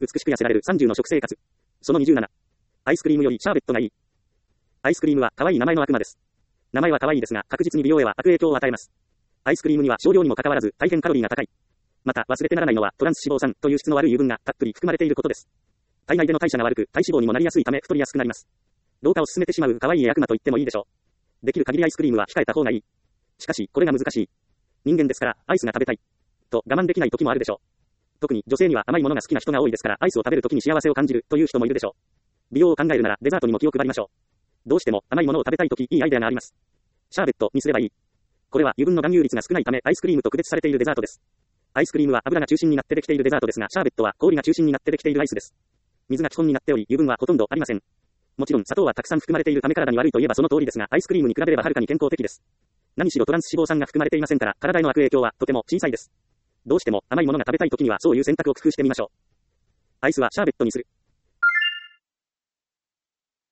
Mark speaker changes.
Speaker 1: 美しく痩せられる30の食生活。その27。アイスクリームよりシャーベットがいい。アイスクリームは可愛い名前の悪魔です。名前は可愛いですが、確実に美容へは悪影響を与えます。アイスクリームには少量にもかかわらず大変カロリーが高い。また忘れてならないのはトランス脂肪酸という質の悪い油分がたっぷり含まれていることです。体内での代謝が悪く体脂肪にもなりやすいため太りやすくなります。老化を進めてしまう可愛い悪魔と言ってもいいでしょう。できる限りアイスクリームは控えた方がいい。しかし、これが難しい。人間ですから、アイスが食べたい。と我慢できない時もあるでしょう。特に女性には甘いものが好きな人が多いですから、アイスを食べる時に幸せを感じるという人もいるでしょう。美容を考えるならデザートにも気を配りましょう。どうしても甘いものを食べたい時、いいアイデアがあります。シャーベットにすればいい。これは油分の含有率が少ないためアイスクリームと区別されているデザートです。アイスクリームは油が中心になってできているデザートですが、シャーベットは氷が中心になってできているアイスです。水が基本になっており、油分はほとんどありません。もちろん砂糖はたくさん含まれているため体に悪いといえばその通りですが、アイスクリームに比べればはるかに健康的です。何しろトランス脂肪酸が含まれていませんから、体への悪影響はとても小さいです。どうしても甘いものが食べたい時にはそういう選択を工夫してみましょう。アイスはシャーベットにする。